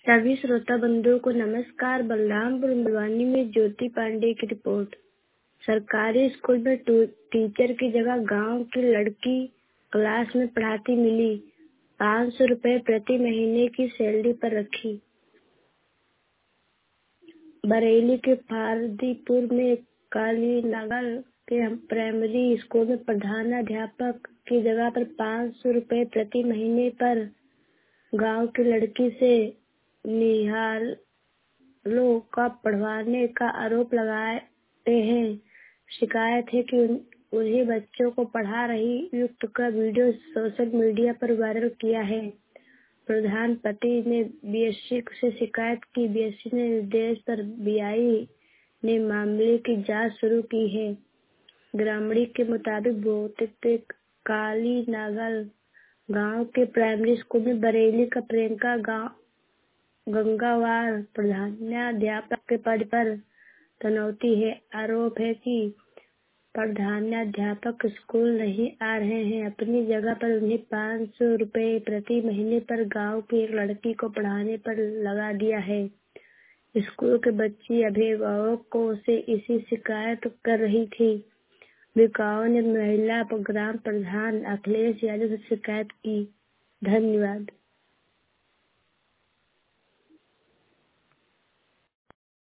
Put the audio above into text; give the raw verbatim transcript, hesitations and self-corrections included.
सभी श्रोता बंधुओं को नमस्कार। बलरामपुर बलवानी में ज्योति पांडे की रिपोर्ट। सरकारी स्कूल में टीचर की जगह गांव की लड़की क्लास में पढ़ाती मिली। पाँच सौ रुपए प्रति महीने की सैलरी पर रखी। बरेली के फारदीपुर में काली नगर के प्राइमरी स्कूल में प्रधानाध्यापक की जगह पर पाँच सौ रुपए प्रति महीने पर गांव की लड़की से निहालों का पढ़वाने का आरोप लगाते हैं। शिकायत है कि उन्हीं बच्चों को पढ़ा रही युक्त का वीडियो सोशल मीडिया पर वायरल किया है। प्रधान पति ने बीएससी से शिकायत की। बीएससी ने निर्देश पर बीआई ने मामले की जांच शुरू की है। ग्रामीण के मुताबिक भौतिक काली नागल गांव के प्राइमरी स्कूल में बरेली का प्रियंका गांव गंगावार प्रधानाध्यापक के पद पर तैनाती है। आरोप है कि प्रधानाध्यापक स्कूल नहीं आ रहे हैं। अपनी जगह पर उन्हें पाँच सौ रुपए प्रति महीने पर गांव की एक लड़की को पढ़ाने पर लगा दिया है। स्कूल के बच्ची अभिभावकों से इसी शिकायत कर रही थी। अभिभावकों ने महिला ग्राम प्रधान अखिलेश यादव से शिकायत की। धन्यवाद।